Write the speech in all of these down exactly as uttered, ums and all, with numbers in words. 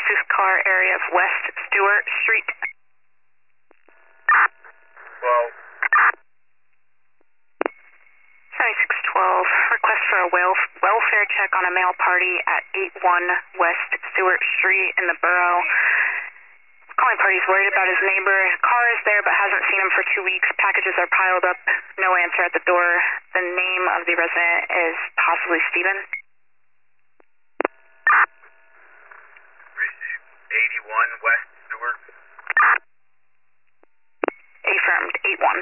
seventy-six car area of West Stewart Street. twelve. seventy-six twelve, request for a wel welfare check on a male party at eighty-one West Stewart Street in the borough. Calling party's worried about his neighbor. Car is there but hasn't seen him for two weeks. Packages are piled up. No answer at the door. The name of the resident is possibly Steven. Received. eighty-one West Stewart. Affirmed. eighty-one.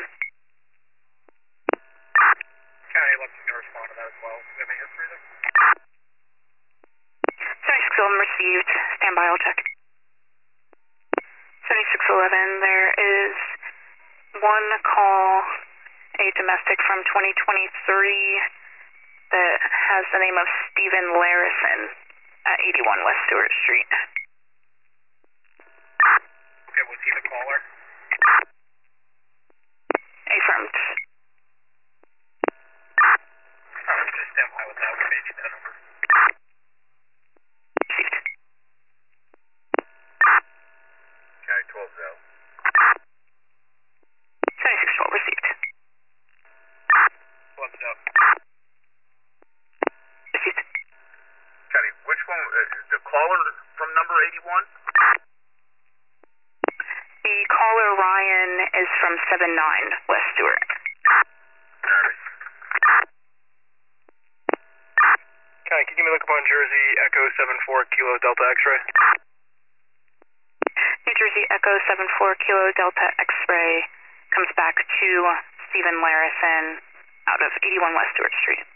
County eleven can respond to that as well. Do we have any history there? seventy-six eleven received. Stand by, I'll check. seventy-six eleven, there is one call, a domestic from twenty twenty-three that has the name of Stephen Larison at eighty-one West Stewart Street. Okay, was he the caller? Affirmed. Alright, just stand by with that. We may need that number. Received. County twelve zero. seventy-six twelve received. What's up? Received. County, which one? Uh, the caller from number eighty-one? The caller Ryan is from seven nine West Stewart. Alright. County, can you give me a look up on Jersey Echo seven four Kilo Delta X-ray? New Jersey Echo seven four Kilo Delta X-ray comes back to Stephen Larison out of eighty-one West Stewart Street.